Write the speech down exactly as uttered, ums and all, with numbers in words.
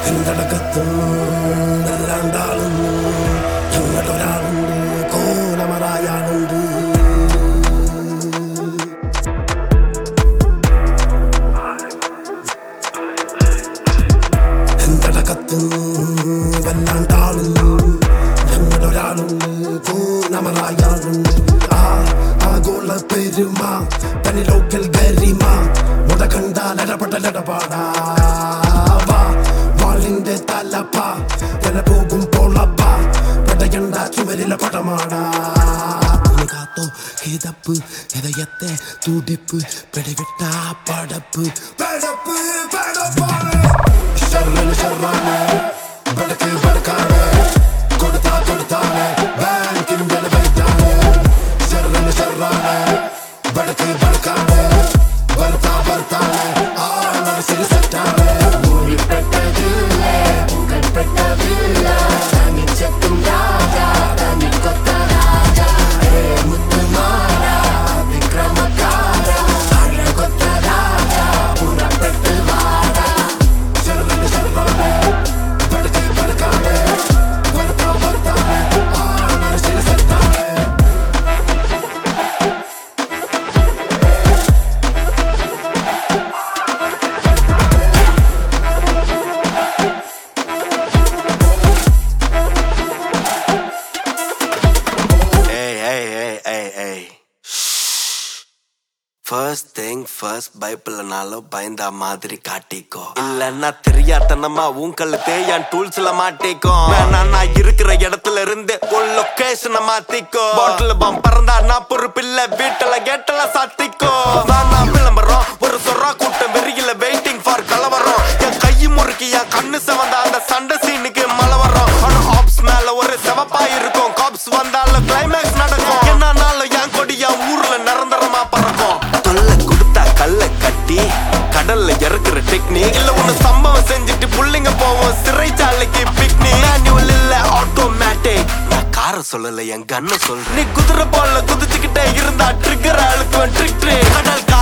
എന്തടക്കത്തും വല്ലാണ്ടാളും ഞങ്ങളൊരാളുണ്ട് കോലമറായാളുണ്ട്. എന്തടക്കത്തും വല്ലാണ്ടാളും ഞങ്ങളൊരാളുണ്ട് കോലമറായാളുണ്ട്. ആ ആഗോള പെരുമ തനി ലോക്കൽ ഗരിമ മുട കണ്ടാൽ ഇടപെടലിടപാടാ വാളിന്റെ തലപ്പ വല പോകും പോളപ്പ പടയണ്ട ചുവരിലെ പടമാടാ. കാത്തോ കിതപ്പ് ഹൃദയത്തെ തുടിപ്പ് പിടിവിട്ട പടപ്പ് പടപ്പ് പടപ്പാണ് ഷർറന് ഷർറാണ് ബടക്ക് ബടക്കാണ് കൊടുത്താ കൊടുത്താണ് ബാങ്കിന്റെ ബൈറ്റാണ്. ഷർറന് ഷർറാണ് ബടക്ക് ബടക്കാണ് ബർത്താ ബർത്താണ് ആളെ ശരി സെറ്റാണ്. First thing first பைபிள்னாலும் பயந்தா மாதிரி காட்டிக்கோ. இல்லன்னா தெரியாதனமா உங்களுக்கே என் டூல்ஸ்ல மாட்டிக்கோ. வேணா நான் இருக்கிற இடத்துல இருந்து ஒரு லொகேஷனை மாத்திக்கோ. பாட்டில் பம் பறந்தா நான் பொறுப்பில்ல வீட்டுல கேட்டல சாத்திக்கோ. நான் விளம்பரம் ஒரு சொரா கூட்டம் வெறியில வெயிட்டிங் ஃபார் கலவரம். என் கை முறுக்கி என் கண்ணு செவந்த அந்த சண்டை சீனுக்கு மழை வரும். ஆனா ஆப்ஸ் மேல ஒரு செவப்பா இருக்கும். காப்ஸ் வந்தாலும் கிளைமேக்ஸ் நடக்கும். என்னன்னாலும் என் கொடி என் ஊர்ல நிரந்தரமா பறக்கும். கல்ல கட்டி கடல்ல இறக்குற டெக்னிக் இல்ல ஒண்ணு சம்பவம் செஞ்சுட்டு புள்ளிங்க போவோம் சிறைச்சாலைக்கு பிக்னிக். மேனுவல் இல்ல ஆட்டோமேட்டிக் நான் கார சொல்லல என் கண்ண சொல்றேன். நீ குதிரை போல குதிச்சுக்கிட்டே இருந்தா ட்ரிக்கர் அழுக்குவன் ட்ரிக் ட்ரிக் கடல்